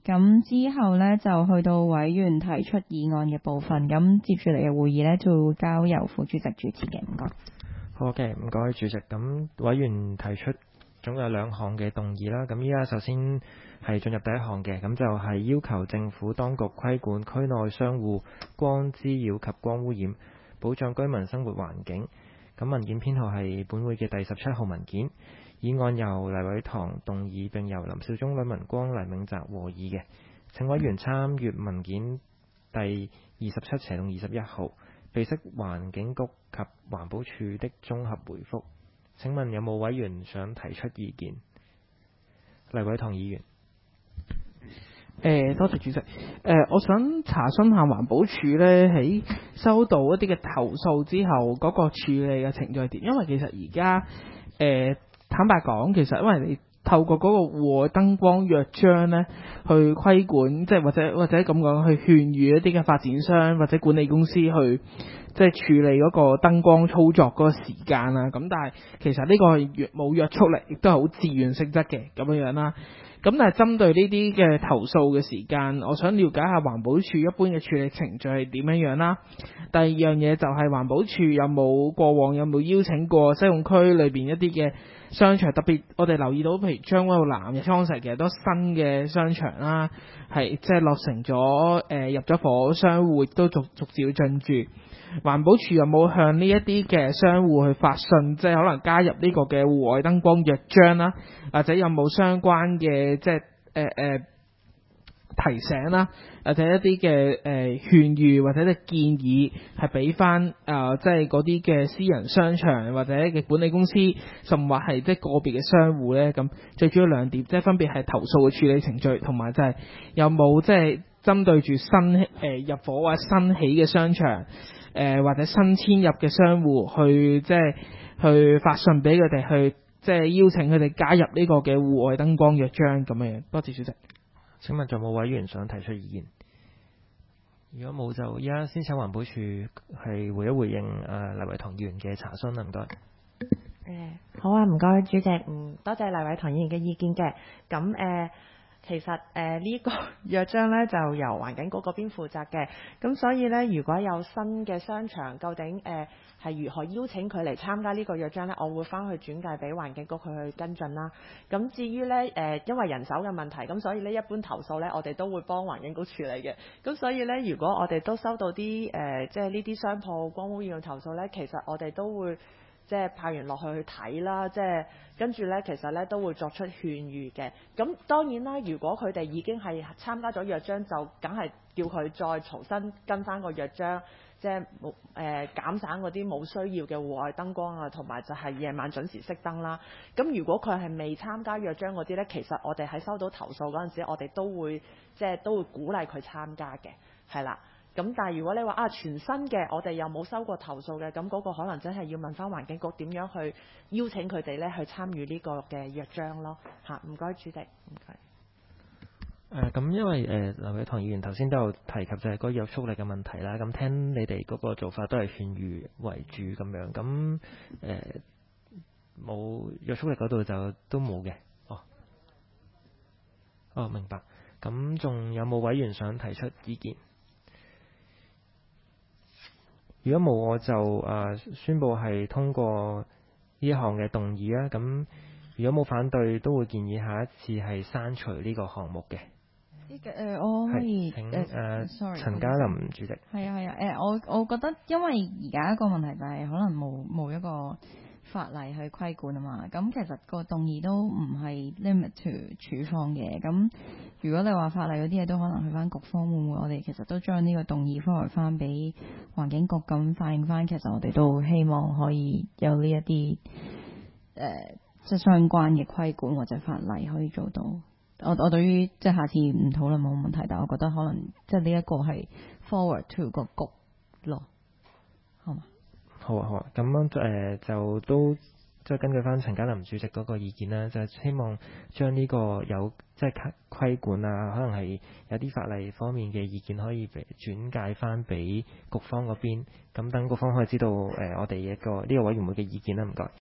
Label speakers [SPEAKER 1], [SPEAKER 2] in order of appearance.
[SPEAKER 1] 咁之後呢，就去到委員提出議案嘅部分，咁接住嚟嘅會議呢，就會交由副主席主持嘅，唔該。
[SPEAKER 2] 好嘅，唔該主席。咁委員提出總有2項嘅動議啦。咁依家首先係進入第一項嘅，咁就係要求政府當局規管區內商戶光滋擾及光污染，保障居民生活環境。咁文件編號係本會嘅第17號文件。議案由黎偉棠動議，並由林少忠、呂文光、黎永澤和議嘅。請委員參閱文件第27/21號，備悉環境局及環保署的綜合回覆。請問有冇委員想提出意見？黎偉棠議員。
[SPEAKER 3] 多謝主席。我想查詢下環保署呢，喺收到一啲嘅投訴之後，嗰個處理嘅程序係點？因為其實而家坦白講，其實因為你透過嗰個戶外燈光約章呢去規管，即係或者咁講，去勸喻一啲嘅發展商或者管理公司去即係處理嗰個燈光操作嗰個時間啊。咁但係其實呢個係冇約束力，亦都係好自願性質嘅咁樣啦。咁但係針對呢啲嘅投訴嘅時間，我想了解下環保署一般嘅處理程序係點樣啦。第二樣嘢就係環保署過往有冇邀請過西貢區裏邊一啲嘅商場，特別我哋留意到，譬如將軍澳南嘅康城其實都新嘅商場啦，係即係落成咗入咗伙，商戶亦都逐漸進駐。環保署有冇向呢一啲嘅商戶去發信，即係可能加入呢個嘅戶外燈光約章啦，或者有冇相關嘅即係提醒啦，或者一啲嘅勸喻或者嘅建議，係俾翻即係嗰啲嘅私人商場或者嘅管理公司，甚或係即係個別嘅商戶咧。咁最主要2點，即係分別係投訴嘅處理程序，同埋就係有冇即係針對住新入伙或者新起嘅商場。或者新遷入嘅商戶去去發信俾佢哋，去即係邀請佢哋加入呢個嘅戶外燈光約章咁樣。多謝主席。
[SPEAKER 2] 請問仲有冇委員想提出意見？如果冇，就依家先請環保署係回應黎偉棠議員嘅查詢啦。唔該。
[SPEAKER 4] 好啊，唔該主席。多謝黎偉棠議員嘅意見嘅。咁其實呢個約章呢，就由環境局嗰邊負責嘅，咁所以呢，如果有新嘅商場，究竟係如何邀請佢嚟參加呢個約章呢？我會翻去轉介俾環境局去跟進啦。咁至於呢，因為人手嘅問題，咁所以呢，一般投訴呢，我哋都會幫環境局處理嘅。咁所以呢，如果我哋都收到啲即係呢啲商鋪光污染嘅投訴呢，其實我哋都會即係派員落去睇啦，即係跟住呢，其實呢都會作出勸喻嘅。咁當然啦，如果佢哋已經係參加咗約章，就梗係叫佢再重新跟翻個約章，即係減省嗰啲冇需要嘅戶外燈光啊，同埋就係夜晚準時熄燈啦。咁如果佢係未參加約章嗰啲呢，其實我哋喺收到投訴嗰陣時，我哋都會鼓勵佢參加嘅，係啦。咁但係如果你話全新嘅，我哋又冇收過投訴嘅，咁嗰個可能真係要問翻環境局點樣去邀請佢哋咧去參與呢個嘅約章咯。嚇，唔該主席，唔該。
[SPEAKER 2] 咁因為黎偉棠議員頭先都有提及就係個約束力嘅問題啦。咁聽你哋嗰個做法都係勸喻為主咁樣。咁冇約束力嗰度就都冇嘅。明白。咁仲有冇委員想提出意見？如果冇，我就宣布係通過呢一項嘅動議啦。咁如果冇反對，都會建議下一次係刪除呢個項目嘅。
[SPEAKER 1] 我可以
[SPEAKER 2] 請
[SPEAKER 1] sorry，
[SPEAKER 2] 陳嘉琳主席。
[SPEAKER 1] 係啊，我覺得因為而家一個問題就係可能冇一個法例去規管啊嘛。咁其實個動議都唔係 limit to 處方嘅。咁如果你話法例嗰啲嘢都可能去翻局方，會唔會我哋其實都將呢個動議翻翻俾環境局咁反映翻？其實我哋都希望可以有呢一啲即係相關嘅規管或者法例可以做到。我對於即係下次唔討論冇問題，但我覺得可能即係呢一個係 forward to 個局咯，好嘛？
[SPEAKER 2] 好啊，咁樣就都即係根據翻陳嘉琳主席嗰個意見啦，就係希望將呢個有即係規管啊，可能係有啲法例方面嘅意見可以轉介翻俾局方嗰邊，咁等局方可以知道我哋呢個委員會嘅意見啦。唔該。